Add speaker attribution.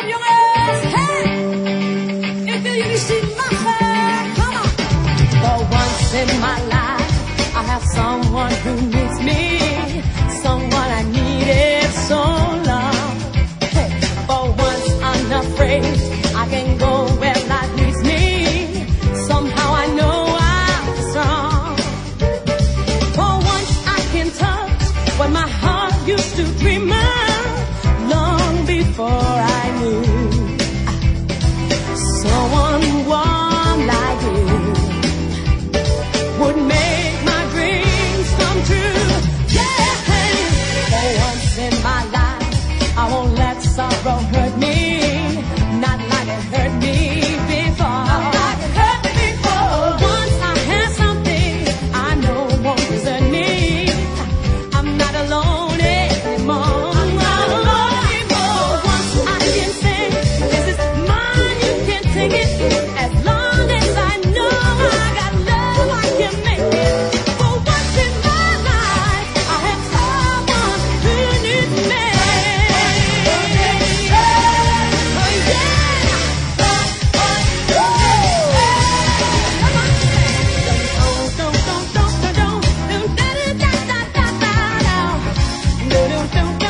Speaker 1: jongens. Hey, ik wil jullie zien lachen. Come on. For once in my life, I have someone who needs me. Someone I needed so long. Hey, for once I'm not afraid. I can go where life leads me. Somehow I know I'm strong. For once I can touch what my heart used to dream of long before I knew someone warm like you would make my dreams come true. Yeah, for once in my life, I won't let sorrow hurt me. Not like it hurt me before. Not like it hurt me before. Once I had something I know won't desert me. I'm not alone anymore. I'm not alone anymore. Once I can say, this is mine, you can take it. As long as I know I got love, I can make it. For once in my life, I have someone who needs me. Don't